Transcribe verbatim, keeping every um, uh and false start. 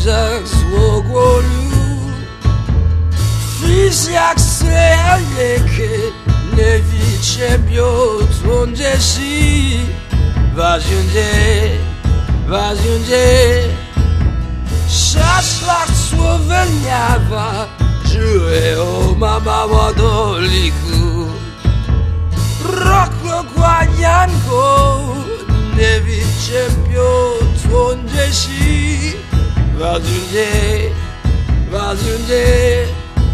jak złogolu. Fils jak sejeke, ne vice biotron desi. Vazionde, vazionde. Szaszlak Słoweniawa, żyje o mama wadoliku. Rocco Guaglianco, ne vice biotron desi. Vazionde, vazionde.